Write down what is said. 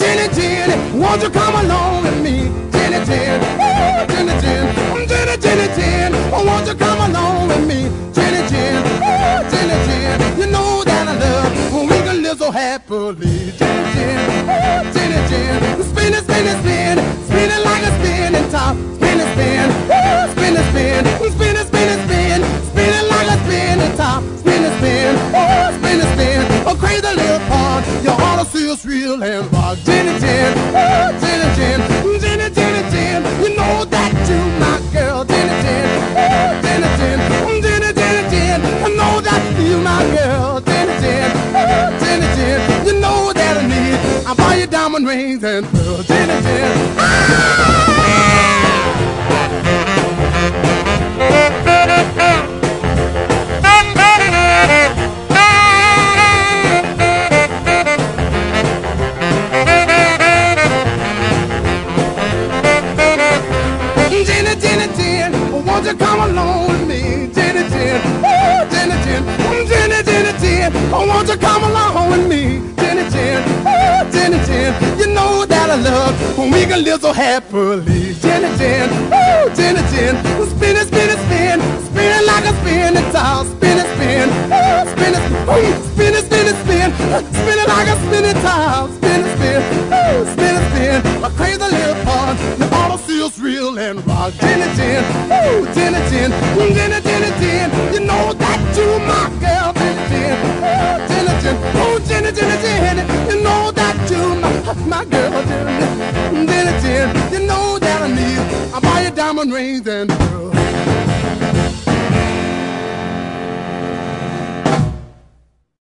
Jenny, Jenny, won't you come along with me? Jenny, Jenny, oh, Jenny, Jenny, Jenny, Jenny, Jenny, oh, won't you come along with me? Jenny, Jenny, oh, Jenny, Jenny, you know that I love when we can live so happily. Jenny, Jenny, oh, Jenny, Jenny, spin it, spin it, spin it, spin it like a spinning top. Spin it, spin, oh, spin it, spin, spin it, spin it, spin, spin it like a spinning top. Spin it, spin, oh, spin it, spin, a crazy little part. You ought to see us real and rock. Jenny, Jenny, oh, Jenny, Jenny, Jenny, Jenny, Jenny, you know that you my girl. Jenny, Jenny, oh, Jenny, Jenny, Jenny, Jenny, Jenny, I know that you my girl. Jenny, Jenny, oh, Jenny, Jenny, you know that I need. I buy you diamond rings and pearls. Jenny, Jenny. Jenny, Jenny, Jenny, won't you come along with me? Jenny, Jenny, oh, Jenny, Jenny, Jenny, Jenny, Jenny, oh, won't you come along with me? Jenny, Jenny, oh, Jenny, Jenny, you know that I love when we can live so happily. Jenny, Jenny, oh, Jenny, Jenny, spin it, spin it, spin, spin it like a spinning top. Spin it, spin, oh, spin it, oh, spin it, spin it, spin, spin it like a spinning top. Spin it, spin, oh, spin it, spin, a crazy little part. You ought to see us real and rock. Jenny, Jenny, oh, Jenny, Jenny, Jenny, Jenny, Jenny, you know that you my girl. Jenny, Jenny, oh, Jenny, Jenny, oh, Jenny, Jenny, Jenny, you know that you my girl. Jenny, Jenny, Jenny, you know that I need. I buy you diamond rings and